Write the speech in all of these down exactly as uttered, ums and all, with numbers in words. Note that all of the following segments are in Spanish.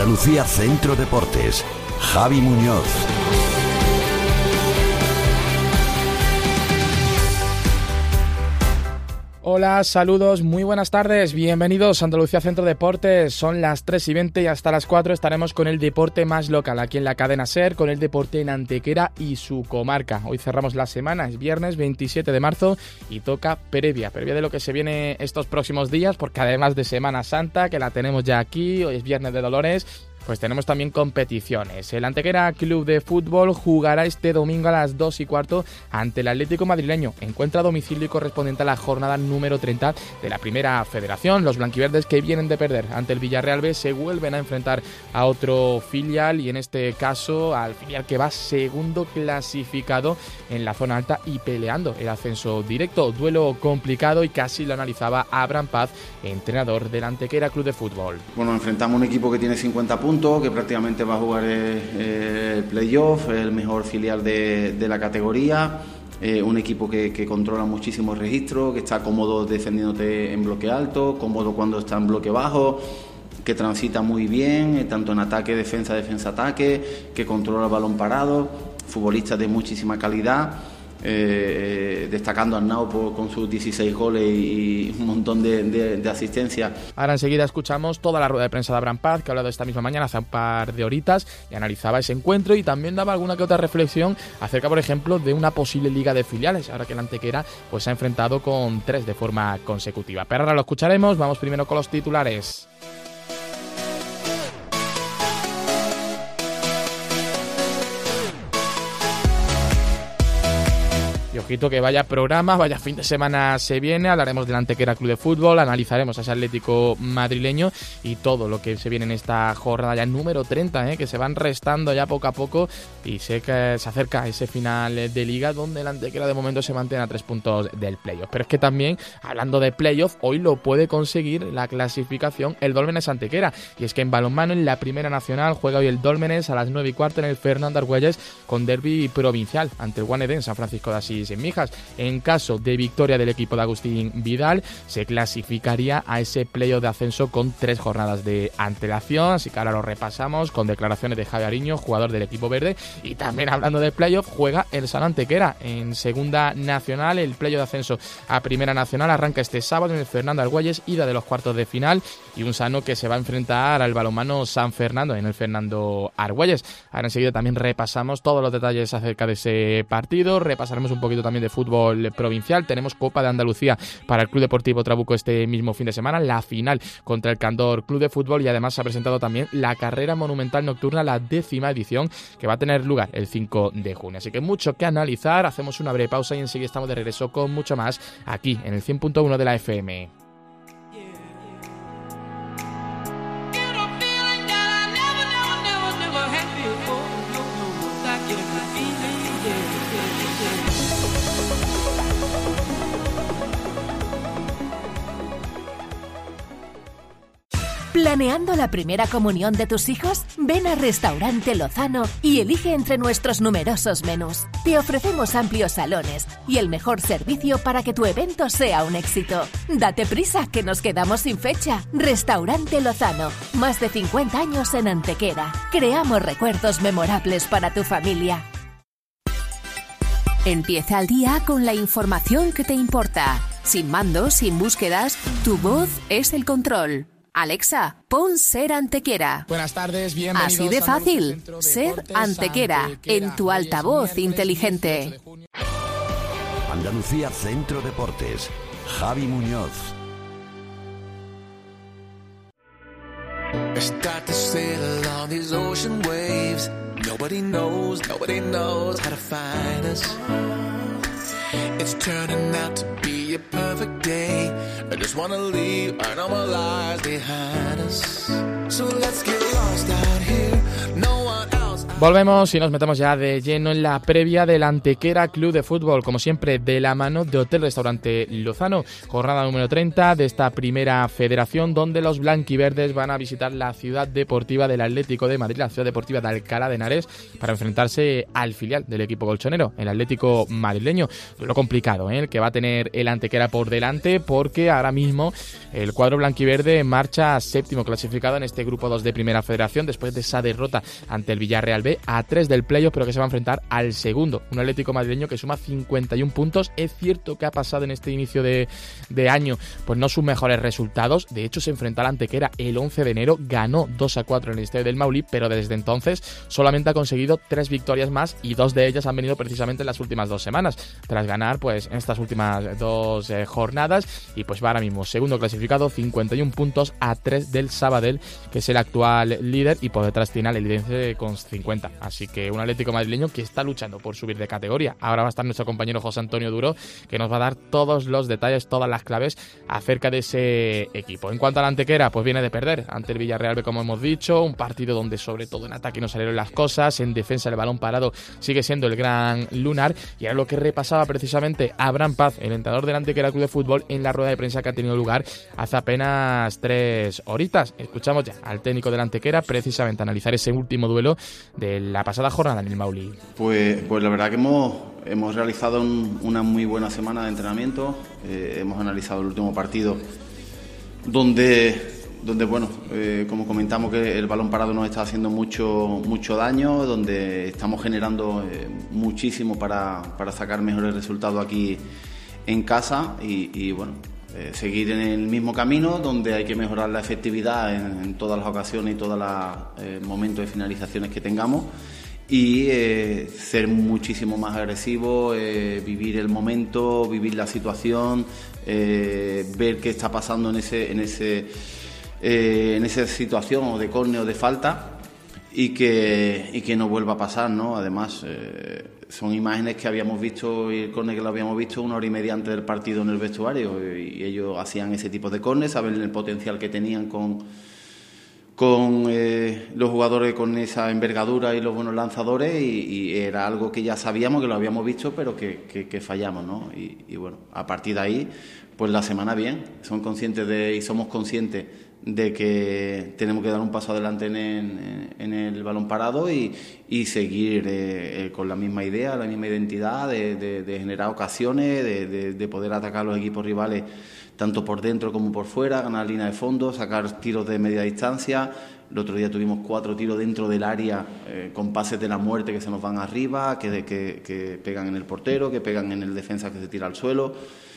Andalucía Centro Deportes, Javi Muñoz. Hola, saludos, muy buenas tardes, bienvenidos a Andalucía Centro Deportes. Son las tres y veinte y hasta las cuatro estaremos con el deporte más local aquí en la cadena SER, con el deporte en Antequera y su comarca. Hoy cerramos la semana, es viernes veintisiete de marzo y toca previa, previa de lo que se viene estos próximos días, porque además de Semana Santa, que la tenemos ya aquí, hoy es Viernes de Dolores, pues tenemos también competiciones. El Antequera Club de Fútbol jugará este domingo a las dos y cuarto ante el Atlético madrileño. Encuentra a domicilio y correspondiente a la jornada número treinta de la Primera Federación. Los blanquiverdes, que vienen de perder ante el Villarreal B, se vuelven a enfrentar a otro filial, y en este caso al filial que va segundo clasificado en la zona alta y peleando el ascenso directo. Duelo complicado, y casi lo analizaba Abraham Paz, entrenador del Antequera Club de Fútbol. Bueno, enfrentamos a un equipo que tiene cincuenta puntos, que prácticamente va a jugar el, el playoff, el mejor filial de, de la categoría, eh, un equipo que, que controla muchísimo el registro, que está cómodo defendiéndote en bloque alto, cómodo cuando está en bloque bajo, que transita muy bien, eh, tanto en ataque, defensa, defensa-ataque, que controla el balón parado, futbolistas de muchísima calidad. Eh, destacando a Arnau por, con sus dieciséis goles y un montón de, de, de asistencia. Ahora enseguida escuchamos toda la rueda de prensa de Abraham Paz, que ha hablado esta misma mañana, hace un par de horitas, y analizaba ese encuentro y también daba alguna que otra reflexión acerca, por ejemplo, de una posible liga de filiales, ahora que el Antequera pues, se ha enfrentado con tres de forma consecutiva. Pero ahora lo escucharemos, vamos primero con los titulares. Y ojito que vaya programa, vaya fin de semana se viene. Hablaremos del Antequera Club de Fútbol, analizaremos a ese Atlético madrileño y todo lo que se viene en esta jornada ya número treinta, ¿eh? Que se van restando ya poco a poco, y sé que se acerca ese final de liga donde el Antequera de momento se mantiene a tres puntos del playoff. Pero es que también, hablando de playoff, hoy lo puede conseguir la clasificación el Dólmenes Antequera, y es que en balonmano en la Primera Nacional juega hoy el Dólmenes a las nueve y cuarto en el Fernando Argüelles con derbi provincial ante el Guanedé en San Francisco de Asís en Mijas. En caso de victoria del equipo de Agustín Vidal, se clasificaría a ese playoff de ascenso con tres jornadas de antelación. Así que ahora lo repasamos con declaraciones de Javi Ariño, jugador del equipo verde. Y también hablando de playoff, juega el Sano Antequera en Segunda Nacional. El playoff de ascenso a Primera Nacional arranca este sábado en el Fernando Argüelles, ida de los cuartos de final, y un Sano que se va a enfrentar al balonmano San Fernando en el Fernando Argüelles. Ahora enseguida también repasamos todos los detalles acerca de ese partido, repasaremos un poquito también de fútbol provincial. Tenemos Copa de Andalucía para el Club Deportivo Trabuco este mismo fin de semana, la final contra el Candor Club de Fútbol, y además se ha presentado también la carrera monumental nocturna, la décima edición, que va a tener lugar el cinco de junio. Así que mucho que analizar, hacemos una breve pausa y enseguida estamos de regreso con mucho más aquí en el cien punto uno de la F M. ¿Planeando la primera comunión de tus hijos? Ven a Restaurante Lozano y elige entre nuestros numerosos menús. Te ofrecemos amplios salones y el mejor servicio para que tu evento sea un éxito. Date prisa, que nos quedamos sin fecha. Restaurante Lozano, más de cincuenta años en Antequera. Creamos recuerdos memorables para tu familia. Empieza el día con la información que te importa. Sin mandos, sin búsquedas, tu voz es el control. Alexa, pon Ser Antequera. Buenas tardes, bienvenidos. Así de fácil, Ser Antequera, en tu altavoz inteligente. Andalucía Centro Deportes, Javi Muñoz. Start to sail along these ocean waves. Nobody knows, nobody knows how to find us. It's turning out to be a perfect day. I just wanna leave our normal lives behind us. So let's get lost out here. No one else. Volvemos y nos metemos ya de lleno en la previa del Antequera Club de Fútbol, como siempre de la mano de Hotel Restaurante Lozano. Jornada número treinta de esta primera federación, donde los blanquiverdes van a visitar la ciudad deportiva del Atlético de Madrid, la ciudad deportiva de Alcalá de Henares, para enfrentarse al filial del equipo colchonero, el Atlético madrileño. Lo complicado, ¿eh? El que va a tener el Antequera por delante, porque ahora mismo el cuadro blanquiverde marcha séptimo clasificado en este grupo dos de primera federación, después de esa derrota ante el Villarreal B, a tres del playoff, pero que se va a enfrentar al segundo, un Atlético madrileño que suma cincuenta y un puntos. Es cierto que ha pasado en este inicio de, de año pues no sus mejores resultados. De hecho, se enfrentó al Antequera el once de enero, ganó dos a cuatro en el estadio del Maulí, pero desde entonces solamente ha conseguido tres victorias más, y dos de ellas han venido precisamente en las últimas dos semanas, tras ganar pues en estas últimas dos eh, jornadas, y pues va ahora mismo segundo clasificado, cincuenta y un puntos, a tres del Sabadell, que es el actual líder, y por detrás tiene al Elidense con cincuenta. Así que un Atlético madrileño que está luchando por subir de categoría. Ahora va a estar nuestro compañero José Antonio Duro, que nos va a dar todos los detalles, todas las claves acerca de ese equipo. En cuanto al Antequera, pues viene de perder ante el Villarreal B, como hemos dicho, un partido donde sobre todo en ataque no salieron las cosas, en defensa el balón parado sigue siendo el gran lunar, y era lo que repasaba precisamente Abraham Paz, el entrenador del Antequera Club de Fútbol, en la rueda de prensa que ha tenido lugar hace apenas tres horitas. Escuchamos ya al técnico del Antequera precisamente analizar ese último duelo de la pasada jornada en el Maulí. Pues, pues la verdad que hemos, hemos realizado un, una muy buena semana de entrenamiento. Eh, hemos analizado el último partido donde, donde bueno, eh, como comentamos, que el balón parado nos está haciendo mucho, mucho daño, donde estamos generando eh, muchísimo para, para sacar mejores resultados aquí en casa, y, y bueno, eh, seguir en el mismo camino, donde hay que mejorar la efectividad en, en todas las ocasiones y todos los eh, momentos de finalizaciones que tengamos, y eh, ser muchísimo más agresivo, eh, vivir el momento, vivir la situación, eh, ver qué está pasando en ese en ese eh, en esa situación o de córner o de falta, y que y que no vuelva a pasar, ¿no? Además, eh, son imágenes que habíamos visto, y el córner que lo habíamos visto una hora y media antes del partido en el vestuario, y ellos hacían ese tipo de córner, saben el potencial que tenían con con eh, los jugadores con esa envergadura y los buenos lanzadores, y, y era algo que ya sabíamos, que lo habíamos visto, pero que, que, que fallamos, ¿no? Y, y bueno, a partir de ahí, pues la semana bien, son conscientes de y somos conscientes de que tenemos que dar un paso adelante en, en, en el balón parado, y, y seguir eh, eh, con la misma idea, la misma identidad de, de, de generar ocasiones, de, de, de poder atacar a los equipos rivales tanto por dentro como por fuera, ganar línea de fondo, sacar tiros de media distancia. El otro día tuvimos cuatro tiros dentro del área eh, con pases de la muerte que se nos van arriba, que, que, que pegan en el portero, que pegan en el defensa que se tira al suelo.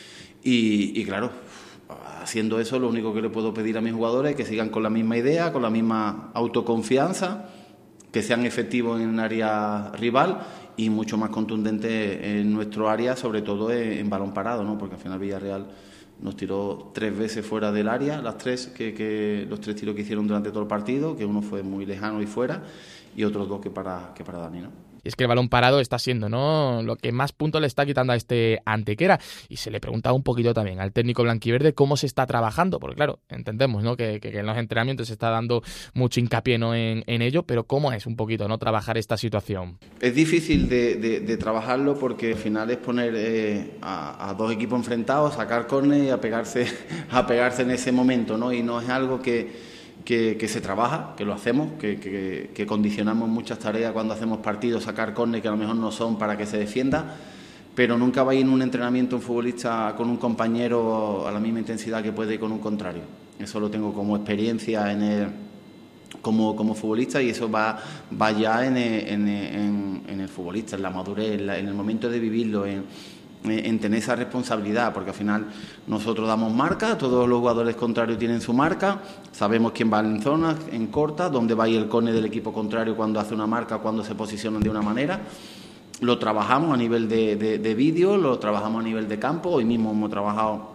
Y, y claro, haciendo eso, lo único que le puedo pedir a mis jugadores es que sigan con la misma idea, con la misma autoconfianza, que sean efectivos en el área rival y mucho más contundentes en nuestro área, sobre todo en, en balón parado, ¿no? Porque al final Villarreal nos tiró tres veces fuera del área, las tres que, que los tres tiros que hicieron durante todo el partido, que uno fue muy lejano y fuera, y otros dos que para, que para Dani, ¿no? Y es que el balón parado está siendo, ¿no?, lo que más puntos le está quitando a este Antequera. Y se le preguntaba un poquito también al técnico blanquiverde cómo se está trabajando, porque claro, entendemos, ¿no?, que, que, que en los entrenamientos se está dando mucho hincapié, ¿no?, en, en ello, pero cómo es un poquito, ¿no?, trabajar esta situación. Es difícil de, de, de trabajarlo, porque al final es poner eh, a, a dos equipos enfrentados, sacar córner y a pegarse, a pegarse en ese momento, ¿no? Y no es algo que Que, que se trabaja, que lo hacemos, que, que, que condicionamos muchas tareas cuando hacemos partidos, sacar córner que a lo mejor no son para que se defienda, pero nunca va a ir en un entrenamiento un futbolista con un compañero a la misma intensidad que puede ir con un contrario. Eso lo tengo como experiencia en el, como, como futbolista, y eso va, va ya en el, en, en, en el futbolista, en la madurez, en, la, en el momento de vivirlo, en en tener esa responsabilidad, porque al final nosotros damos marca, todos los jugadores contrarios tienen su marca, sabemos quién va en zona, en corta, dónde va a ir el córner del equipo contrario cuando hace una marca, cuando se posicionan de una manera. Lo trabajamos a nivel de, de, de vídeo, lo trabajamos a nivel de campo. Hoy mismo hemos trabajado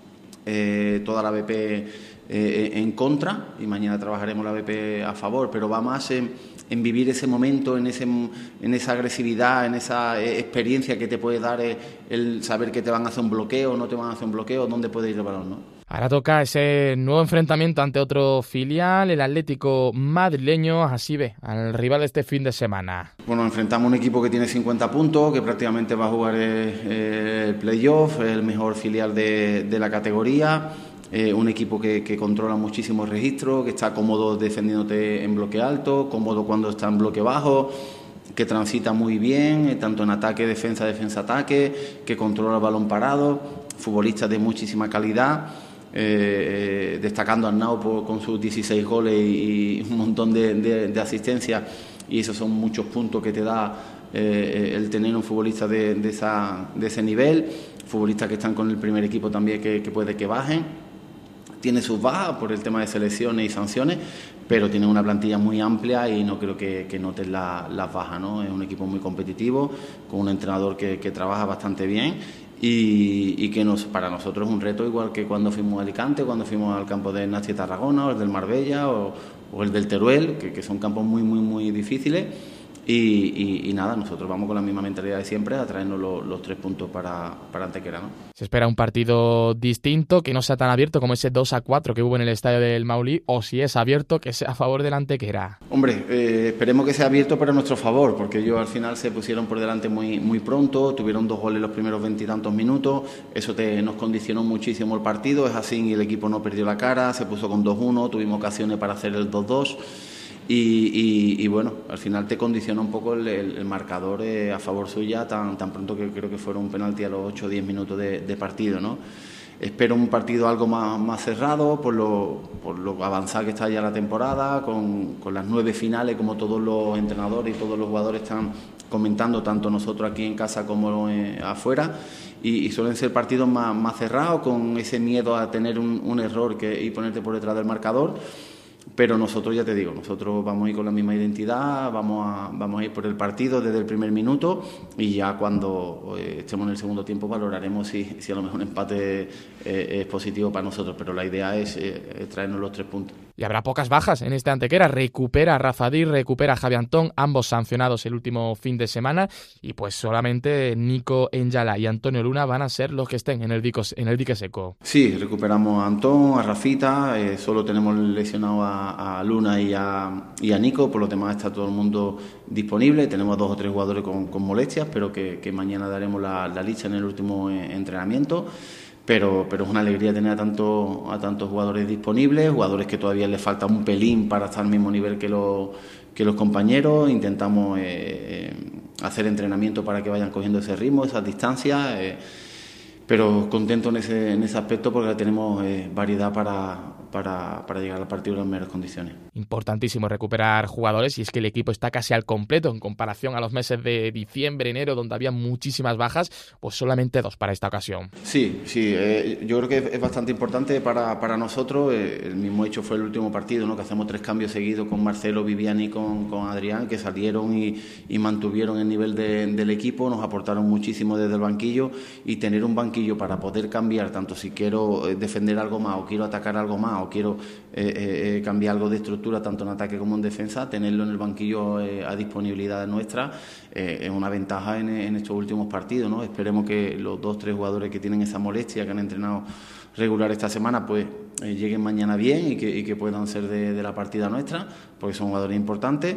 eh, toda la B P eh, en contra, y mañana trabajaremos la B P a favor, pero va más en, en vivir ese momento, en, ese, en esa agresividad, en esa experiencia que te puede dar el, el saber que te van a hacer un bloqueo, no te van a hacer un bloqueo, dónde puede ir el balón, ¿no? Ahora toca ese nuevo enfrentamiento ante otro filial, el Atlético madrileño. Así ve al rival de este fin de semana. Bueno, enfrentamos a un equipo que tiene cincuenta puntos, que prácticamente va a jugar el, el playoff, el mejor filial de, de la categoría. Eh, un equipo que, que controla muchísimos registros, que está cómodo defendiéndote en bloque alto, cómodo cuando está en bloque bajo, que transita muy bien, eh, tanto en ataque, defensa, defensa-ataque, que controla el balón parado, futbolistas de muchísima calidad, eh, eh, destacando a Arnau por, con sus dieciséis goles y, y un montón de, de, de asistencias, y esos son muchos puntos que te da eh, el tener un futbolista de, de, esa, de ese nivel, futbolistas que están con el primer equipo también que, que puede que bajen. Tiene sus bajas por el tema de selecciones y sanciones, pero tiene una plantilla muy amplia y no creo que, que noten la, las bajas, ¿no? Es un equipo muy competitivo, con un entrenador que, que trabaja bastante bien y, y que nos, para nosotros es un reto, igual que cuando fuimos a Alicante, cuando fuimos al campo de Nasty Tarragona, o el del Marbella, o, o el del Teruel, que, que son campos muy, muy, muy difíciles. Y, y, y nada, nosotros vamos con la misma mentalidad de siempre a traernos lo, los tres puntos para, para Antequera, ¿no? Se espera un partido distinto, que no sea tan abierto como ese dos a cuatro que hubo en el estadio del Maulí, o si es abierto, que sea a favor del Antequera. Hombre, eh, esperemos que sea abierto para nuestro favor, porque ellos al final se pusieron por delante muy, muy pronto, tuvieron dos goles los primeros veintitantos minutos, eso te, nos condicionó muchísimo el partido, es así, y el equipo no perdió la cara, se puso con dos uno, tuvimos ocasiones para hacer el dos dos. Y, y, y bueno, al final te condiciona un poco el, el, el marcador eh, a favor suya tan, tan pronto que creo que fueron un penalti a los ocho o diez minutos de, de partido, ¿no? Espero un partido algo más, más cerrado por lo, por lo avanzada que está ya la temporada, con, con las nueve finales como todos los entrenadores y todos los jugadores están comentando, tanto nosotros aquí en casa como eh, afuera, y, y suelen ser partidos más, más cerrados, con ese miedo a tener un, un error que, y ponerte por detrás del marcador. Pero nosotros, ya te digo, nosotros vamos a ir con la misma identidad, vamos a, vamos a ir por el partido desde el primer minuto, y ya cuando eh, estemos en el segundo tiempo valoraremos si, si a lo mejor un empate eh, es positivo para nosotros, pero la idea es eh, traernos los tres puntos. Y habrá pocas bajas en este Antequera. Recupera a Rafa Dir, recupera a Javi Antón, ambos sancionados el último fin de semana, y pues solamente Nico Enyala y Antonio Luna van a ser los que estén en el, dico, en el dique seco. Sí, recuperamos a Antón, a Rafita, eh, solo tenemos lesionado a, a Luna y a, y a Nico, por lo demás está todo el mundo disponible, tenemos dos o tres jugadores con, con molestias, pero que, que mañana daremos la, la lista en el último eh, entrenamiento. Pero, pero es una alegría tener a, tanto, a tantos jugadores disponibles, jugadores que todavía les falta un pelín para estar al mismo nivel que los, que los compañeros. Intentamos eh, hacer entrenamiento para que vayan cogiendo ese ritmo, esas distancias, eh, pero contento en ese, en ese aspecto porque tenemos eh, variedad para, para, para llegar al partido en las mejores condiciones. Importantísimo recuperar jugadores, y es que el equipo está casi al completo en comparación a los meses de diciembre, enero, donde había muchísimas bajas, pues solamente dos para esta ocasión. Sí, sí, eh, yo creo que es bastante importante para, para nosotros. Eh, el mismo hecho fue el último partido, ¿no? Que hacemos tres cambios seguidos con Marcelo, Viviani y con, con Adrián, que salieron y, y mantuvieron el nivel de, del equipo, nos aportaron muchísimo desde el banquillo, y tener un banquillo para poder cambiar, tanto si quiero defender algo más o quiero atacar algo más o quiero eh, eh, cambiar algo de estructura tanto en ataque como en defensa, tenerlo en el banquillo eh, a disponibilidad nuestra eh, es una ventaja en, en estos últimos partidos, ¿no? Esperemos que los dos tres jugadores que tienen esa molestia, que han entrenado regular esta semana, pues eh, lleguen mañana bien y que, y que puedan ser de, de la partida nuestra, porque son jugadores importantes.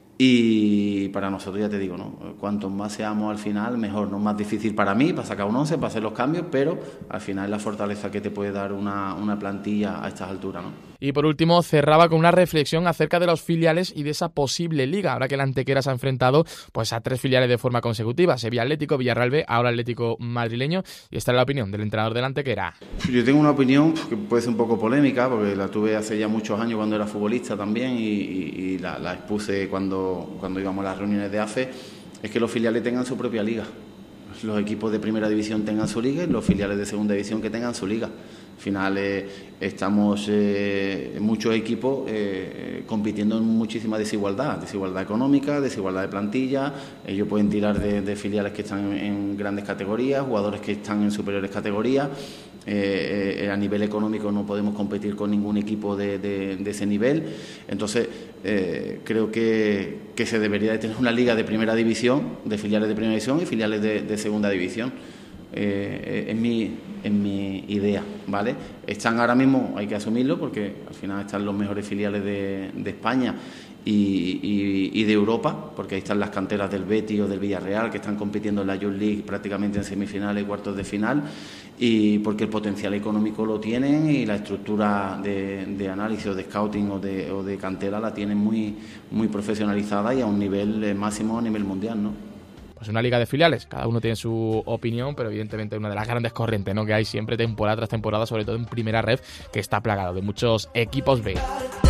Y para nosotros, ya te digo, ¿no? Cuanto más seamos al final, mejor, ¿no? Más difícil para mí, para sacar un once, para hacer los cambios, pero al final es la fortaleza que te puede dar una, una plantilla a estas alturas, ¿no? Y por último, cerraba con una reflexión acerca de los filiales y de esa posible liga. Ahora que el Antequera se ha enfrentado pues a tres filiales de forma consecutiva: Sevilla Atlético, Villarreal B, ahora Atlético madrileño. Y esta es la opinión del entrenador del Antequera. Yo tengo una opinión que puede ser un poco polémica, porque la tuve hace ya muchos años cuando era futbolista también, y, y, y la, la expuse cuando, cuando íbamos a las reuniones de A F E. Es que los filiales tengan su propia liga. Los equipos de primera división tengan su liga y los filiales de segunda división que tengan su liga. Al final eh, estamos eh, muchos equipos eh, compitiendo en muchísima desigualdad, desigualdad económica, desigualdad de plantilla. Ellos pueden tirar de, de filiales que están en grandes categorías, jugadores que están en superiores categorías. Eh, eh, a nivel económico no podemos competir con ningún equipo de, de, de ese nivel. Entonces eh, creo que, que se debería de tener una liga de primera división, de filiales de primera división y filiales de, de segunda división. Eh, es mi, es mi idea, ¿vale? Están ahora mismo, hay que asumirlo, porque al final están los mejores filiales de, de España y, y, y de Europa, porque ahí están las canteras del Betis o del Villarreal, que están compitiendo en la Youth League prácticamente en semifinales y cuartos de final, y porque el potencial económico lo tienen y la estructura de, de análisis o de scouting o de, o de cantera la tienen muy, muy profesionalizada y a un nivel máximo a nivel mundial, ¿no? Pues una liga de filiales, cada uno tiene su opinión, pero evidentemente una de las grandes corrientes, ¿no?, que hay siempre temporada tras temporada, sobre todo en primera red, que está plagado de muchos equipos B.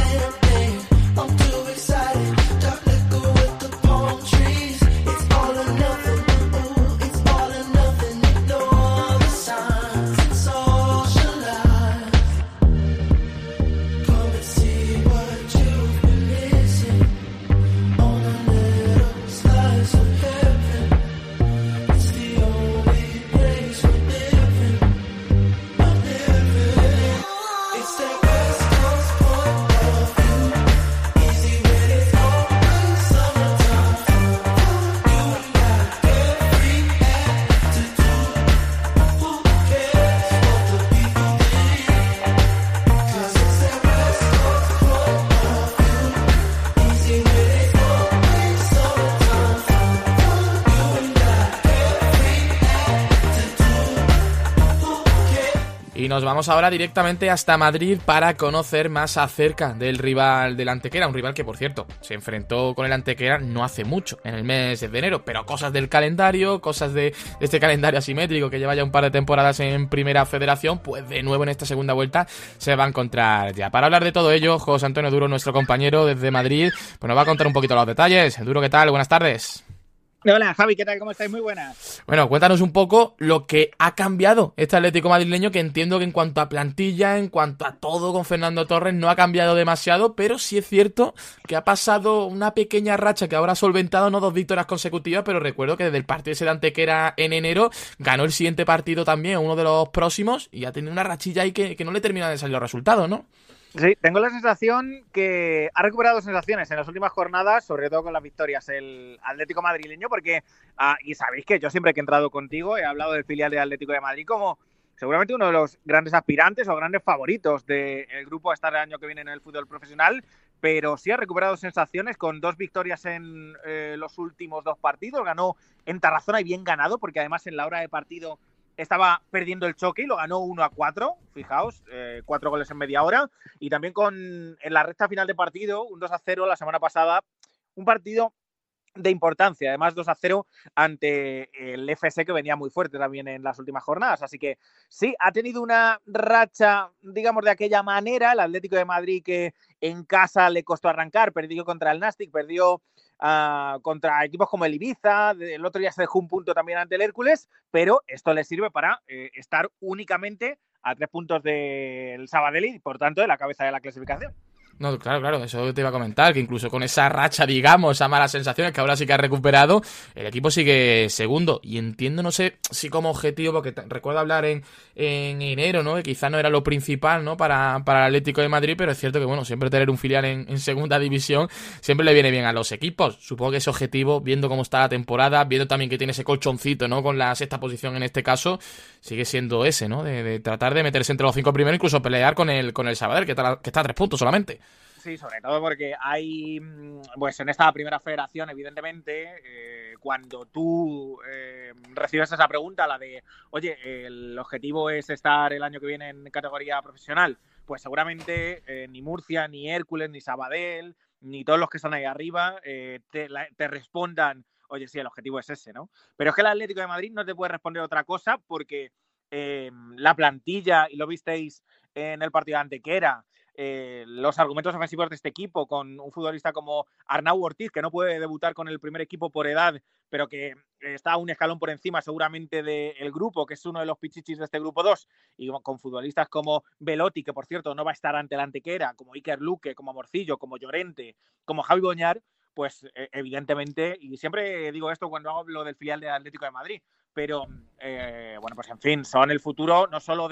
Y nos vamos ahora directamente hasta Madrid para conocer más acerca del rival del Antequera, un rival que, por cierto, se enfrentó con el Antequera no hace mucho, en el mes de enero, pero cosas del calendario, cosas de este calendario asimétrico que lleva ya un par de temporadas en Primera Federación, pues de nuevo en esta segunda vuelta se va a encontrar ya. Para hablar de todo ello, José Antonio Duro, nuestro compañero desde Madrid, pues nos va a contar un poquito los detalles. Duro, ¿qué tal? Buenas tardes. Hola Javi, ¿qué tal? ¿Cómo estáis? Muy buenas. Bueno, cuéntanos un poco lo que ha cambiado este Atlético madrileño, que entiendo que en cuanto a plantilla, en cuanto a todo con Fernando Torres, no ha cambiado demasiado, pero sí es cierto que ha pasado una pequeña racha que ahora ha solventado, no dos victorias consecutivas, pero recuerdo que desde el partido ese de Antequera en enero, ganó el siguiente partido también, uno de los próximos, y ha tenido una rachilla ahí que, que no le terminan de salir los resultados, ¿no? Sí, tengo la sensación que ha recuperado sensaciones en las últimas jornadas, sobre todo con las victorias, el Atlético madrileño, porque, ah, y sabéis que yo siempre que he entrado contigo he hablado del filial del Atlético de Madrid como seguramente uno de los grandes aspirantes o grandes favoritos del grupo a estar el año que viene en el fútbol profesional, pero sí ha recuperado sensaciones con dos victorias en eh, los últimos dos partidos. Ganó en Tarazona y bien ganado, porque además en la hora de partido estaba perdiendo el choque y lo ganó uno a cuatro, fijaos, eh, cuatro goles en media hora. Y también con en la recta final de partido, un dos a cero la semana pasada, un partido de importancia, además dos a cero ante el F S, que venía muy fuerte también en las últimas jornadas. Así que sí, ha tenido una racha, digamos, de aquella manera. El Atlético de Madrid, que en casa le costó arrancar, perdió contra el Nastic, perdió Uh, contra equipos como el Ibiza, el otro día se dejó un punto también ante el Hércules, pero esto le sirve para eh, estar únicamente a tres puntos del Sabadell y, por tanto, de la cabeza de la clasificación. No, claro, claro, eso te iba a comentar, que incluso con esa racha, digamos, esas malas sensaciones que ahora sí que ha recuperado, el equipo sigue segundo. Y entiendo, no sé si como objetivo, porque te, recuerdo hablar en, en enero, ¿no?, que quizá no era lo principal, ¿no?, para, para el Atlético de Madrid, pero es cierto que, bueno, siempre tener un filial en, en segunda división siempre le viene bien a los equipos. Supongo que ese objetivo, viendo cómo está la temporada, viendo también que tiene ese colchoncito, ¿no?, con la sexta posición en este caso, sigue siendo ese, ¿no?, de, de tratar de meterse entre los cinco primeros, incluso pelear con el, con el Sabadell, que está, que está a tres puntos solamente. Sí, sobre todo porque hay, pues en esta primera federación, evidentemente, eh, cuando tú eh, recibes esa pregunta, la de, oye, el objetivo es estar el año que viene en categoría profesional, pues seguramente eh, ni Murcia, ni Hércules, ni Sabadell, ni todos los que están ahí arriba eh, te, la, te respondan, oye, sí, el objetivo es ese, ¿no? Pero es que el Atlético de Madrid no te puede responder otra cosa, porque eh, la plantilla, y lo visteis en el partido de Antequera, Eh, los argumentos ofensivos de este equipo, con un futbolista como Arnau Ortiz, que no puede debutar con el primer equipo por edad, pero que está un escalón por encima seguramente del grupo, que es uno de los pichichis de este grupo dos, y con futbolistas como Velotti, que por cierto no va a estar ante la Antequera, como Iker Luque, como Morcillo, como Llorente, como Javi Boñar, pues eh, evidentemente, y siempre digo esto cuando hablo del filial del Atlético de Madrid, pero eh, bueno, pues en fin, son el futuro no solo de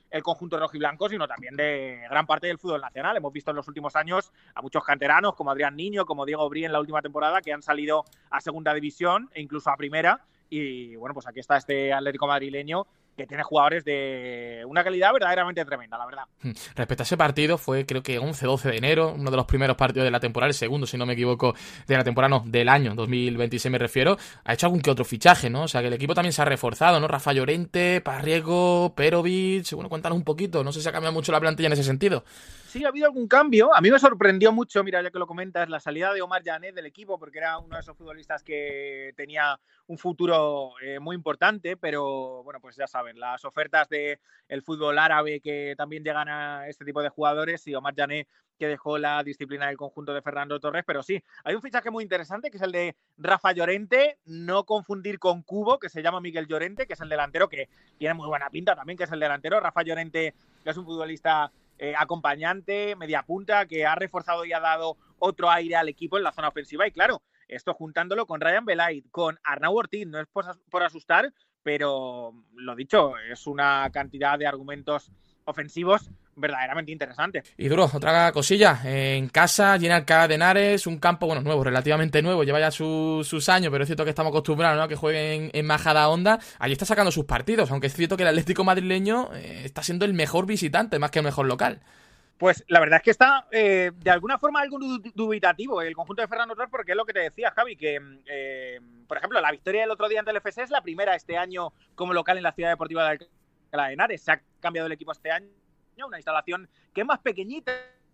el conjunto rojiblanco, sino también de gran parte del fútbol nacional. Hemos visto en los últimos años a muchos canteranos, como Adrián Niño, como Diego Brí en la última temporada, que han salido a segunda división e incluso a primera. Y bueno, pues aquí está este Atlético madrileño que tiene jugadores de una calidad verdaderamente tremenda, la verdad. Respecto a ese partido, fue creo que once doce de enero, uno de los primeros partidos de la temporada, el segundo, si no me equivoco, de la temporada, no, del año dos mil veintiséis me refiero. Ha hecho algún que otro fichaje, ¿no? O sea, que el equipo también se ha reforzado, ¿no? Rafa Llorente, Parriego, Perovic, bueno, cuéntanos un poquito, no sé si ha cambiado mucho la plantilla en ese sentido. Sí, ha habido algún cambio. A mí me sorprendió mucho, mira, ya que lo comentas, la salida de Omar Llanet del equipo, porque era uno de esos futbolistas que tenía un futuro eh, muy importante, pero bueno, pues ya saben, las ofertas del fútbol árabe que también llegan a este tipo de jugadores, y Omar Llanet, que dejó la disciplina del conjunto de Fernando Torres. Pero sí, hay un fichaje muy interesante que es el de Rafa Llorente, no confundir con Cubo, que se llama Miguel Llorente, que es el delantero que tiene muy buena pinta también, que es el delantero. Rafa Llorente es un futbolista Eh, acompañante, media punta, que ha reforzado y ha dado otro aire al equipo en la zona ofensiva. Y claro, esto juntándolo con Ryan Belait, con Arnau Ortiz, no es por, por asustar, pero lo dicho, es una cantidad de argumentos ofensivos verdaderamente interesante. Y Duro, otra cosilla, en casa, Llena Alcalá de Henares, un campo, bueno, nuevo, relativamente nuevo, lleva ya su, sus años, pero es cierto que estamos acostumbrados, ¿no?, a que jueguen en Majadahonda. Allí está sacando sus partidos, aunque es cierto que el Atlético madrileño eh, está siendo el mejor visitante, más que el mejor local. Pues la verdad es que está eh, de alguna forma algo dubitativo el conjunto de Fernando Torres, porque es lo que te decía, Javi, que eh, por ejemplo la victoria del otro día ante el F C es la primera este año como local en la Ciudad Deportiva de Alcalá de Henares. Se ha cambiado el equipo este año, una instalación que es más pequeñita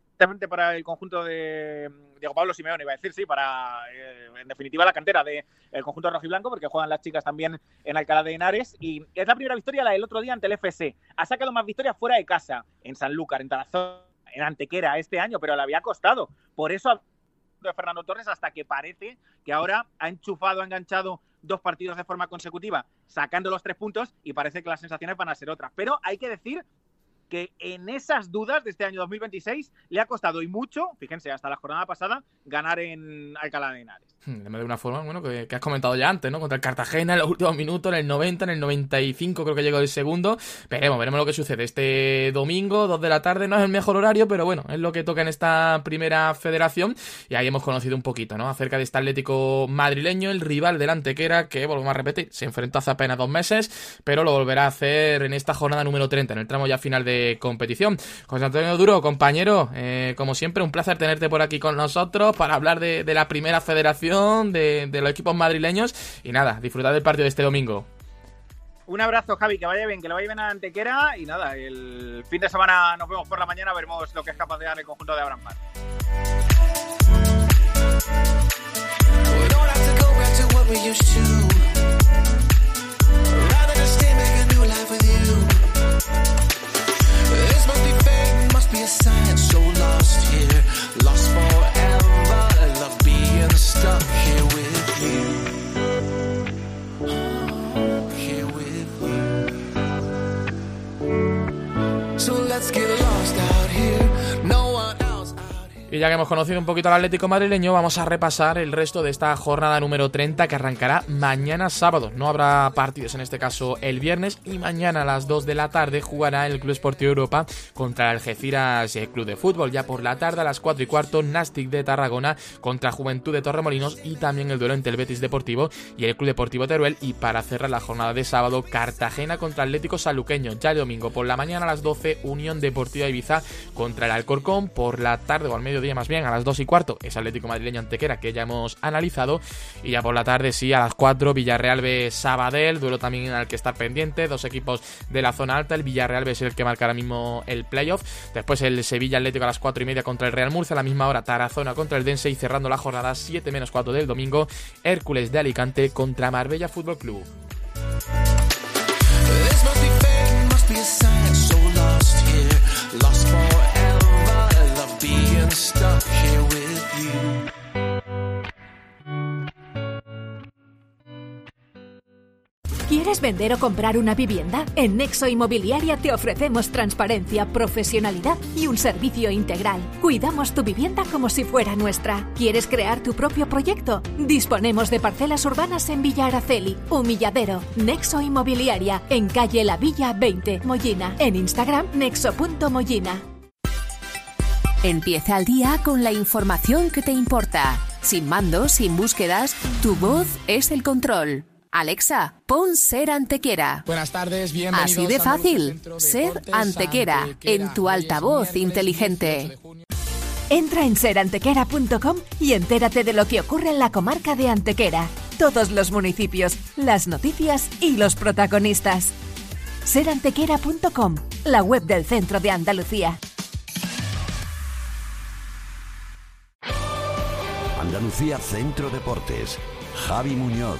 para el conjunto de Diego Pablo Simeone, iba a decir, sí, para eh, en definitiva la cantera del conjunto rojiblanco, porque juegan las chicas también en Alcalá de Henares, y es la primera victoria la del otro día ante el F C. Ha sacado más victorias fuera de casa, en Sanlúcar, en Tarazona, en Antequera este año, pero le había costado. Por eso de Fernando Torres, hasta que parece que ahora ha enchufado, ha enganchado dos partidos de forma consecutiva, sacando los tres puntos, y parece que las sensaciones van a ser otras. Pero hay que decir que en esas dudas de este año dos mil veintiséis le ha costado y mucho, fíjense, hasta la jornada pasada, ganar en Alcalá de Henares. De una forma, bueno, que, que has comentado ya antes, ¿no? Contra el Cartagena en los últimos minutos, en el noventa, en el noventa y cinco creo que llegó el segundo. Veremos, veremos lo que sucede este domingo, dos de la tarde, no es el mejor horario, pero bueno, es lo que toca en esta primera federación. Y ahí hemos conocido un poquito, ¿no?, acerca de este Atlético madrileño, el rival del Antequera, que, volvemos a repetir, se enfrentó hace apenas dos meses, pero lo volverá a hacer en esta jornada número treinta, en el tramo ya final de competición. José Antonio Duro, compañero, eh, como siempre, un placer tenerte por aquí con nosotros para hablar de, de la primera federación, de, de los equipos madrileños, y nada, disfrutar del partido de este domingo. Un abrazo, Javi, que vaya bien, que le vaya bien a Antequera, y nada, el fin de semana nos vemos por la mañana, veremos lo que es capaz de dar el conjunto de Abraham Mar. This must be fate, must be a sign. So lost here, lost forever. Love being stuck here with you, here with you. So let's get lost out here. No one else out here. Y ya que hemos conocido un poquito al Atlético madrileño, vamos a repasar el resto de esta jornada número treinta, que arrancará mañana sábado. No habrá partidos en este caso el viernes, y mañana a las dos de la tarde jugará el Club Esportivo Europa contra el Algeciras Club de Fútbol. Ya por la tarde a las cuatro y cuarto, Nàstic de Tarragona contra Juventud de Torremolinos, y también el duelo entre el Betis Deportivo y el Club Deportivo Teruel. Y para cerrar la jornada de sábado, Cartagena contra Atlético Sanluqueño. Ya el domingo por la mañana a las doce, Unión Deportiva Ibiza contra el Alcorcón. Por la tarde o al mediodía más bien, a las dos y cuarto, es Atlético madrileño Antequera, que ya hemos analizado. Y ya por la tarde, sí, a las cuatro, Villarreal B Sabadell, duelo también al que estar pendiente, dos equipos de la zona alta. El Villarreal B es el que marca ahora mismo el playoff. Después el Sevilla Atlético a las cuatro y media contra el Real Murcia, a la misma hora Tarazona contra el Dense, y cerrando la jornada siete menos cuatro del domingo, Hércules de Alicante contra Marbella Fútbol Club. This must be fate, must be a sign. So lost here, lost forever. Love being stuck here with you. ¿Quieres vender vender o comprar una vivienda? En Nexo Inmobiliaria te ofrecemos transparencia, profesionalidad y un servicio integral. Cuidamos tu vivienda como si fuera nuestra. ¿Quieres crear tu propio proyecto? Disponemos de parcelas urbanas en Villa Araceli, Humilladero. Nexo Inmobiliaria, en calle La Villa veinte, Mollina. En Instagram, nexo punto mollina. Empieza el día con la información que te importa. Sin mandos, sin búsquedas, tu voz es el control. Alexa, pon Ser Antequera. Buenas tardes, bienvenidos. Así de fácil, Ser Antequera, en tu altavoz inteligente. Entra en ser antequera punto com y entérate de lo que ocurre en la comarca de Antequera. Todos los municipios, las noticias y los protagonistas. ser antequera punto com, la web del Centro de Andalucía. Andalucía Centro Deportes. Javi Muñoz.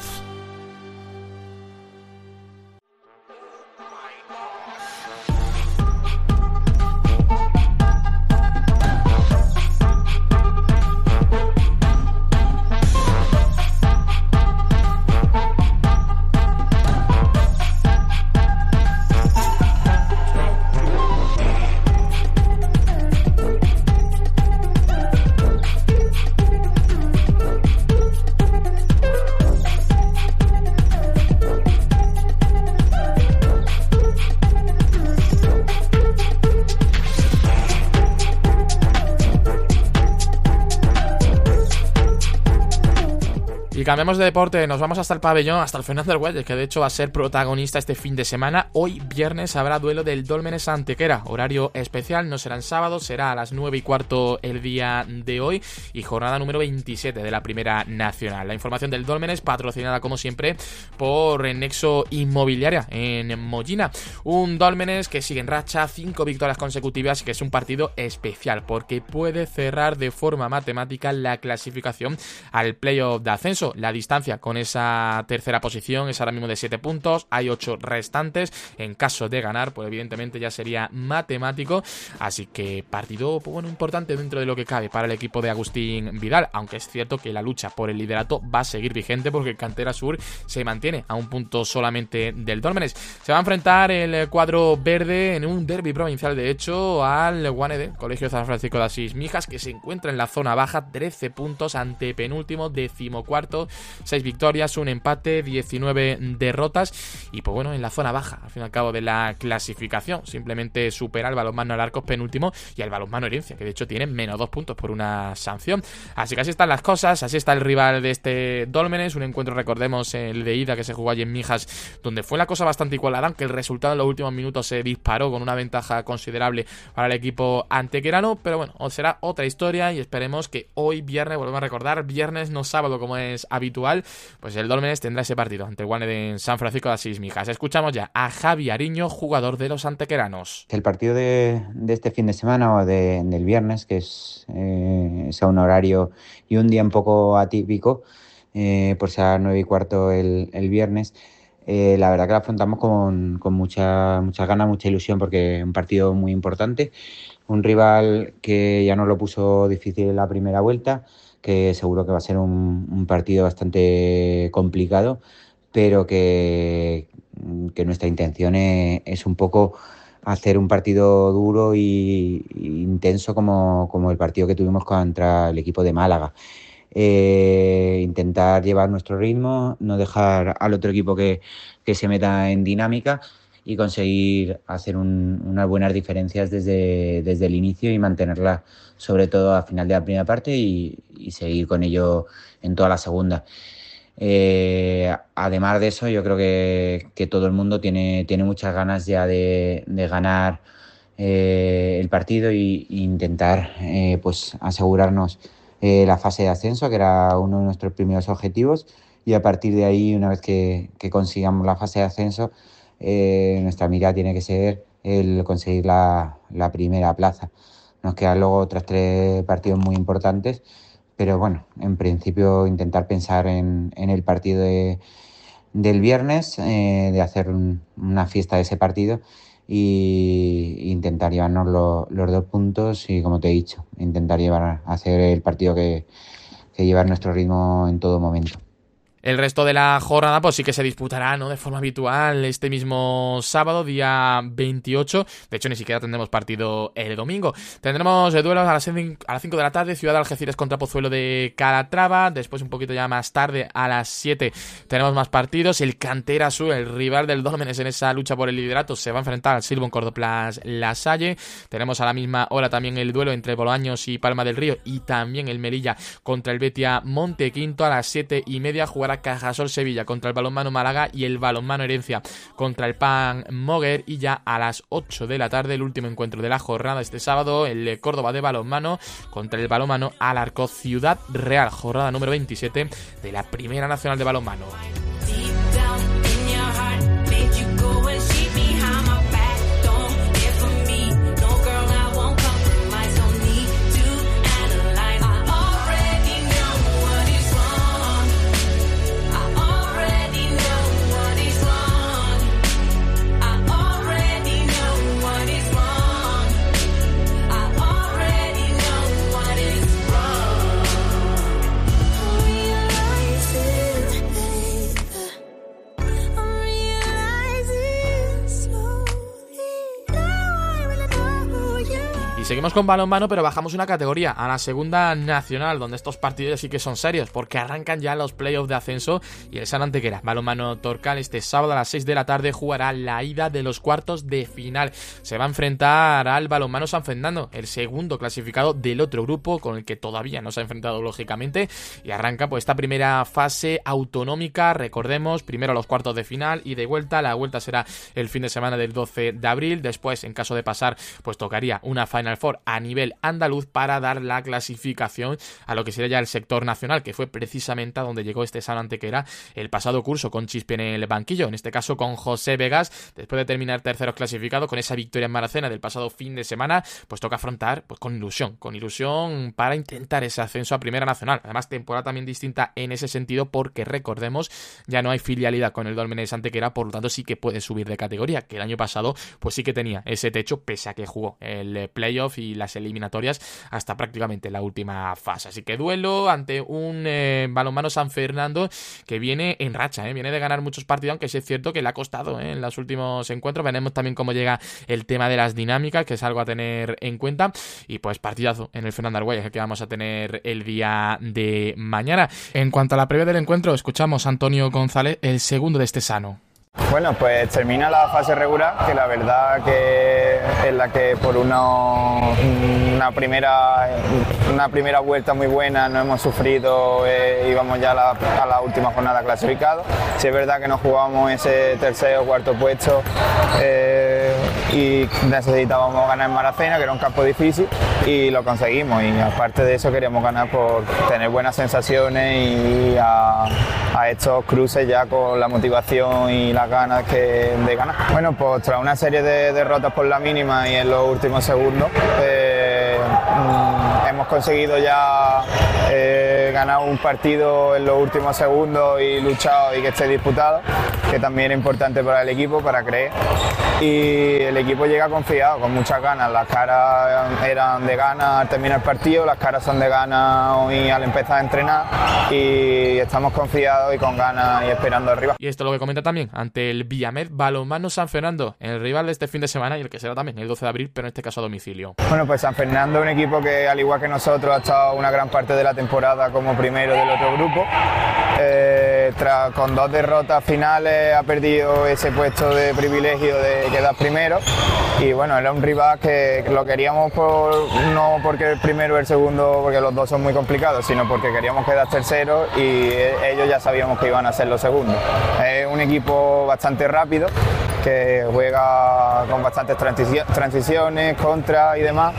Y cambiamos de deporte, nos vamos hasta el pabellón, hasta el Fernández Güell, que de hecho va a ser protagonista este fin de semana. Hoy viernes habrá duelo del Dólmenes Antequera, horario especial, no será en sábado, será a las nueve y cuarto el día de hoy y jornada número veintisiete de la Primera Nacional. La información del Dólmenes patrocinada como siempre por Nexo Inmobiliaria en Mollina. Un Dólmenes que sigue en racha, cinco victorias consecutivas y que es un partido especial porque puede cerrar de forma matemática la clasificación al playoff de ascenso. La distancia con esa tercera posición es ahora mismo de siete puntos, hay ocho restantes. En caso de ganar, pues evidentemente ya sería matemático. Así que partido, pues bueno, importante dentro de lo que cabe para el equipo de Agustín Vidal, aunque es cierto que la lucha por el liderato va a seguir vigente porque Cantera Sur se mantiene a un punto solamente del Dólmenes. Se va a enfrentar el cuadro verde en un derbi provincial, de hecho, al Guanede, Colegio San Francisco de Asís Mijas, que se encuentra en la zona baja, trece puntos, ante penúltimo, decimocuarto, seis victorias, un empate, diecinueve derrotas y pues bueno, en la zona baja, al fin y al cabo, de la clasificación. Simplemente supera al Balonmano Alarcos, penúltimo, y al Balonmano Herencia, que de hecho tiene menos dos puntos por una sanción. Así que así están las cosas, así está el rival de este Dólmenes, un encuentro, recordemos, el de ida que se jugó allí en Mijas, donde fue la cosa bastante igualada, aunque el resultado en los últimos minutos se disparó con una ventaja considerable para el equipo antequerano, pero bueno, será otra historia y esperemos que hoy viernes, volvemos a recordar, viernes no sábado como es habitual, pues el Dólmenes tendrá ese partido ante el Guanede en San Francisco de Asís Mijas. Escuchamos ya a Javi Ariño, jugador de los antequeranos. El partido de, de este fin de semana o de, del viernes, que es, eh, es a un horario y un día un poco atípico, eh, por ser a nueve y cuarto el, el viernes, eh, la verdad que lo afrontamos con, con mucha, muchas ganas, mucha ilusión, porque es un partido muy importante, un rival que ya nos lo puso difícil en la primera vuelta, que seguro que va a ser un, un partido bastante complicado, pero que, que nuestra intención es, es un poco hacer un partido duro y, y intenso como, como el partido que tuvimos contra el equipo de Málaga. Eh, intentar llevar nuestro ritmo, no dejar al otro equipo que, que se meta en dinámica y conseguir hacer un, unas buenas diferencias desde, desde el inicio y mantenerlas sobre todo al final de la primera parte y, y seguir con ello en toda la segunda. Eh, además de eso, yo creo que, que todo el mundo tiene, tiene muchas ganas ya de, de ganar eh, el partido e intentar eh, pues asegurarnos eh, la fase de ascenso, que era uno de nuestros primeros objetivos, y a partir de ahí, una vez que, que consigamos la fase de ascenso, Eh, nuestra mira tiene que ser el conseguir la, la primera plaza. Nos quedan luego otros tres partidos muy importantes, pero bueno, en principio intentar pensar en, en el partido de, del viernes, eh, de hacer un, una fiesta de ese partido e intentar llevarnos lo, los dos puntos y, como te he dicho, intentar llevar a hacer el partido que, que llevar nuestro ritmo en todo momento. El resto de la jornada pues sí que se disputará, ¿no?, de forma habitual este mismo sábado, día veintiocho. De hecho, ni siquiera tendremos partido el domingo. Tendremos duelos a las cinco de la tarde, Ciudad de Algeciras contra Pozuelo de Calatrava. Después, un poquito ya más tarde, a las siete, tenemos más partidos. El Cantera Sur, el rival del Dólmenes en esa lucha por el liderato, se va a enfrentar al Silbón Cordoplas La Salle. Tenemos a la misma hora también el duelo entre Bolaños y Palma del Río, y también el Melilla contra el Betia Montequinto. A las siete y media jugará Cajasol Sevilla contra el Balonmano Málaga y el Balonmano Herencia contra el Pan Moguer. Y ya a las ocho de la tarde, el último encuentro de la jornada este sábado, el Córdoba de balonmano contra el Balonmano Alarcó Ciudad Real, jornada número veintisiete de la Primera Nacional de Balonmano. Seguimos con balonmano, pero bajamos una categoría a la segunda nacional, donde estos partidos sí que son serios, porque arrancan ya los playoffs de ascenso y el San Antequera Balonmano Torcal este sábado a las seis de la tarde jugará la ida de los cuartos de final. Se va a enfrentar al Balonmano San Fernando, el segundo clasificado del otro grupo, con el que todavía no se ha enfrentado lógicamente, y arranca pues esta primera fase autonómica. Recordemos, primero los cuartos de final y de vuelta. La vuelta será el fin de semana del doce de abril. Después, en caso de pasar, pues tocaría una Final Four a nivel andaluz para dar la clasificación a lo que sería ya el sector nacional, que fue precisamente a donde llegó este San Antequera el pasado curso, con Chispi en el banquillo, en este caso con José Vegas. Después de terminar terceros clasificados con esa victoria en Maracena del pasado fin de semana, pues toca afrontar pues con ilusión, con ilusión para intentar ese ascenso a Primera Nacional. Además, temporada también distinta en ese sentido, porque recordemos, ya no hay filialidad con el Dólmenes Antequera, por lo tanto sí que puede subir de categoría, que el año pasado pues sí que tenía ese techo, pese a que jugó el playoff y las eliminatorias hasta prácticamente la última fase. Así que duelo ante un eh, Balonmano San Fernando que viene en racha, eh, viene de ganar muchos partidos, aunque sí es cierto que le ha costado eh, en los últimos encuentros. Veremos también cómo llega el tema de las dinámicas, que es algo a tener en cuenta. Y pues partidazo en el Fernando Argüelles que vamos a tener el día de mañana. En cuanto a la previa del encuentro, escuchamos a Antonio González, el segundo de este Sano. Bueno, pues termina la fase regular, que la verdad que es la que por uno, una, primera, una primera vuelta muy buena no hemos sufrido, eh, íbamos ya a la, a la última jornada clasificados. Sí es verdad que nos jugamos ese tercer o cuarto puesto eh, y necesitábamos ganar en Maracena, que era un campo difícil, y lo conseguimos. Y aparte de eso queríamos ganar por tener buenas sensaciones y a, a estos cruces ya con la motivación y la ganas que de ganar. Bueno, pues tras una serie de derrotas por la mínima y en los últimos segundos, eh, mm, hemos conseguido ya eh, ganar un partido en los últimos segundos y luchado y que esté disputado, que también es importante para el equipo, para creer. Y el equipo llega confiado, con muchas ganas. Las caras eran de ganas al terminar el partido, las caras son de ganas hoy al empezar a entrenar, y estamos confiados y con ganas y esperando arriba. Y esto es lo que comenta también ante el Villamed Balonmano San Fernando, el rival de este fin de semana y el que será también el doce de abril, pero en este caso a domicilio. Bueno, pues San Fernando es un equipo que, al igual que nosotros, ha estado una gran parte de la temporada como primero del otro grupo. Eh, tras, con dos derrotas finales ha perdido ese puesto de privilegio de quedar primero, y bueno, era un rival que lo queríamos por, no porque el primero y el segundo, porque los dos son muy complicados, sino porque queríamos quedar tercero y ellos ya sabíamos que iban a ser los segundos. Es un equipo bastante rápido, que juega con bastantes transiciones, contra y demás,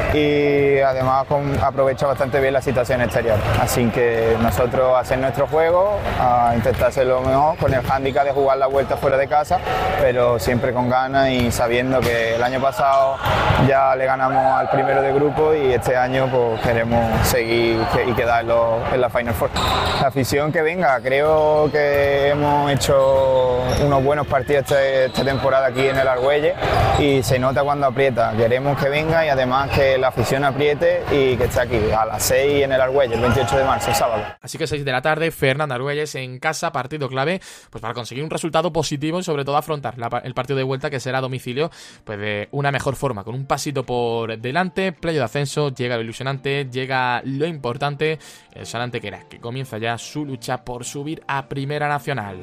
y además con, aprovecha bastante bien la situación exterior. Así que nosotros hacer nuestro juego, a intentar hacer lo mejor, con el hándicap de jugar la vuelta fuera de casa, pero siempre con ganas y sabiendo que el año pasado ya le ganamos al primero de grupo y este año pues queremos seguir y quedar en, los, en la Final Four. La afición que venga, creo que hemos hecho unos buenos partidos este, esta temporada aquí en el Argüelles, y se nota cuando aprieta. Queremos que venga y además que la afición apriete y que esté aquí a las seis en el Argüelles, el veintiocho de marzo, sábado. Así que seis de la tarde, Fernando Argüelles en casa, partido clave pues para conseguir un resultado positivo y sobre todo afrontar la, el partido de vuelta que será a domicilio pues de una mejor forma, con un pasito por delante, playo de ascenso, llega lo ilusionante, llega lo importante, el San Antequera que comienza ya su lucha por subir a Primera Nacional.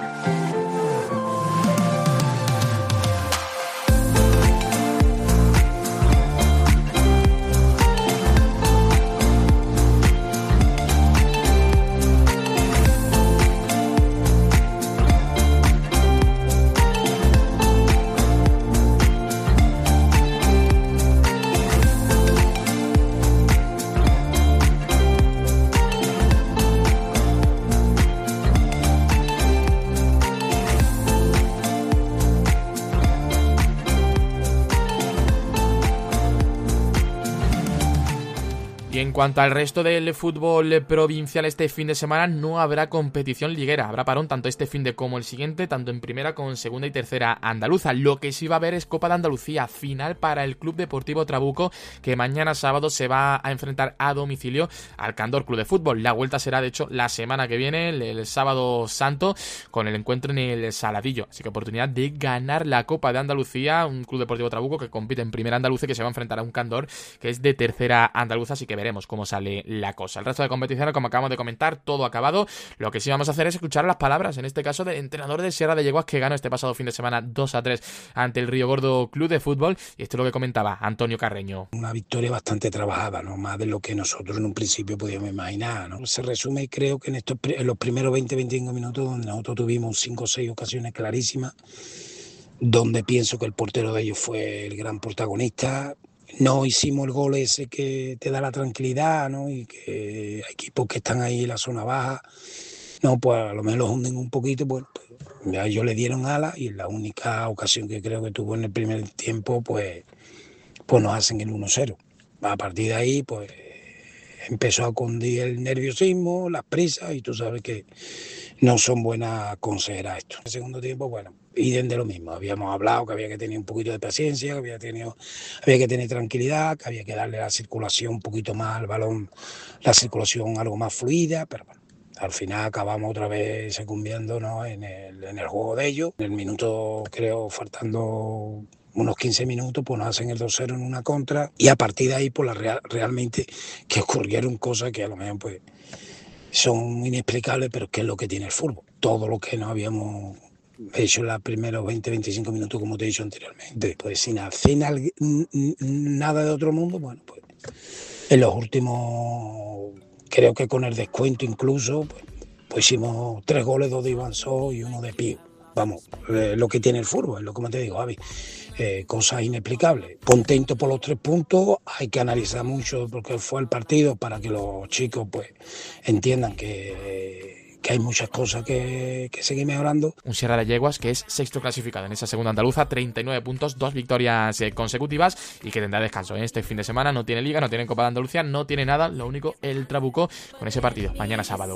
En cuanto al resto del fútbol provincial, este fin de semana no habrá competición liguera, habrá parón tanto este fin de como el siguiente, tanto en primera como en segunda y tercera andaluza. Lo que sí va a haber es Copa de Andalucía, final para el Club Deportivo Trabuco, que mañana sábado se va a enfrentar a domicilio al Candor Club de Fútbol. La vuelta será de hecho la semana que viene, el, el sábado santo, con el encuentro en el Saladillo, así que oportunidad de ganar la Copa de Andalucía, un Club Deportivo Trabuco que compite en primera andaluza y que se va a enfrentar a un Candor que es de tercera andaluza, así que veremos cómo sale la cosa. El resto de competiciones, como acabamos de comentar, todo acabado. Lo que sí vamos a hacer es escuchar las palabras, en este caso del entrenador de Sierra de Yeguas, que ganó este pasado fin de semana dos a tres ante el Río Gordo Club de Fútbol, y esto es lo que comentaba Antonio Carreño. Una victoria bastante trabajada, ¿no? Más de lo que nosotros en un principio podíamos imaginar, ¿no? Se resume, creo que en, estos, en los primeros veinte a veinticinco minutos, donde nosotros tuvimos cinco o seis ocasiones clarísimas, donde pienso que el portero de ellos fue el gran protagonista. No hicimos el gol ese que te da la tranquilidad, ¿no? Y que hay equipos que están ahí en la zona baja, no, pues a lo mejor los hunden un poquito, pues, pues a ellos le dieron alas y en la única ocasión que creo que tuvo en el primer tiempo, pues, pues nos hacen el uno cero. A partir de ahí, pues empezó a cundir el nerviosismo, las prisas, y tú sabes que no son buenas consejeras esto. En el segundo tiempo, bueno, idem de lo mismo. Habíamos hablado que había que tener un poquito de paciencia, que había, tenido, había que tener tranquilidad, que había que darle la circulación un poquito más al balón, la circulación algo más fluida, pero bueno, al final acabamos otra vez secundiándonos en el, en el juego de ellos. En el minuto, creo, faltando unos quince minutos, pues nos hacen el dos cero en una contra, y a partir de ahí, pues la real, realmente que ocurrieron cosas que a lo mejor pues son inexplicables, pero que es lo que tiene el fútbol. Todo lo que no habíamos hecho en los primeros veinte a veinticinco minutos, como te he dicho anteriormente, pues sin hacer nada de otro mundo, bueno, pues en los últimos, creo que con el descuento incluso, pues, pues hicimos tres goles, dos de Iván So y uno de Pío. Vamos, eh, lo que tiene el fútbol, es lo que como te digo, Javi. Eh, cosas inexplicables. Contento por los tres puntos, hay que analizar mucho porque fue el partido para que los chicos pues entiendan que, que hay muchas cosas que, que seguir mejorando. Un Sierra de Yeguas que es sexto clasificado en esa segunda andaluza, treinta y nueve puntos, dos victorias eh, consecutivas, y que tendrá descanso en este fin de semana. No tiene liga, no tiene Copa de Andalucía, no tiene nada, lo único el Trabuco con ese partido mañana sábado.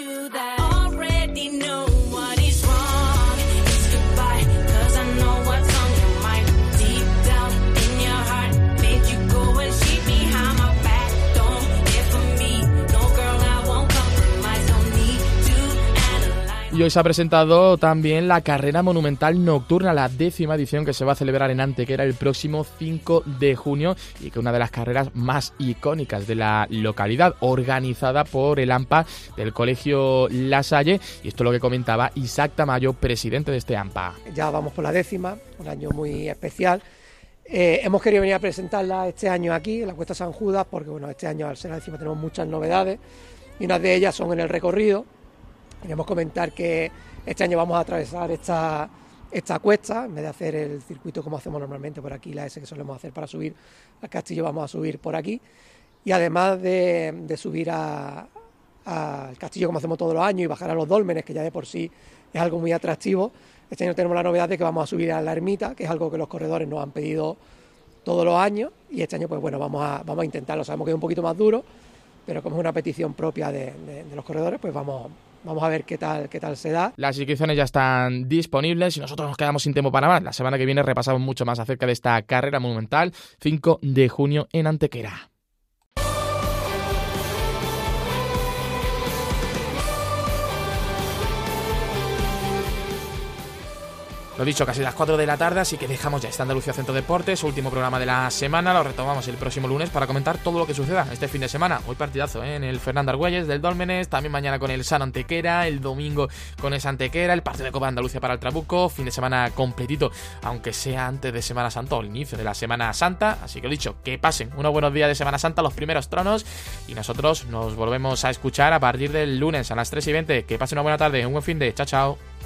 Y hoy se ha presentado también la carrera monumental nocturna, la décima edición, que se va a celebrar en Antequera el próximo cinco de junio, y que es una de las carreras más icónicas de la localidad, organizada por el AMPA del Colegio La Salle, y esto es lo que comentaba Isaac Tamayo, presidente de este AMPA. Ya vamos por la décima, un año muy especial. Eh, hemos querido venir a presentarla este año aquí, en la Cuesta San Judas, porque bueno, este año al ser la décima tenemos muchas novedades, y unas de ellas son en el recorrido. Queremos comentar que este año vamos a atravesar esta, esta cuesta, en vez de hacer el circuito como hacemos normalmente por aquí, la S que solemos hacer para subir al castillo, vamos a subir por aquí. Y además de, de subir al castillo como hacemos todos los años y bajar a los dólmenes, que ya de por sí es algo muy atractivo, este año tenemos la novedad de que vamos a subir a la ermita, que es algo que los corredores nos han pedido todos los años, y este año pues bueno, vamos a, vamos a intentarlo. Sabemos que es un poquito más duro, pero como es una petición propia de, de, de los corredores, pues vamos Vamos a ver qué tal, qué tal se da. Las inscripciones ya están disponibles y nosotros nos quedamos sin tiempo para más. La semana que viene repasamos mucho más acerca de esta carrera monumental, cinco de junio en Antequera. Lo dicho, casi las cuatro de la tarde, así que dejamos ya este Andalucía Centro Deportes, último programa de la semana. Lo retomamos el próximo lunes para comentar todo lo que suceda este fin de semana. Hoy partidazo, ¿eh? En el Fernando Argüelles del Dólmenes, también mañana con el Sano Antequera, el domingo con esa Antequera, el partido de Copa de Andalucía para el Trabuco, fin de semana completito, aunque sea antes de Semana Santa o el inicio de la Semana Santa. Así que lo dicho, que pasen unos buenos días de Semana Santa, los primeros tronos, y nosotros nos volvemos a escuchar a partir del lunes a las tres y veinte. Que pasen una buena tarde, un buen fin de, chao chao.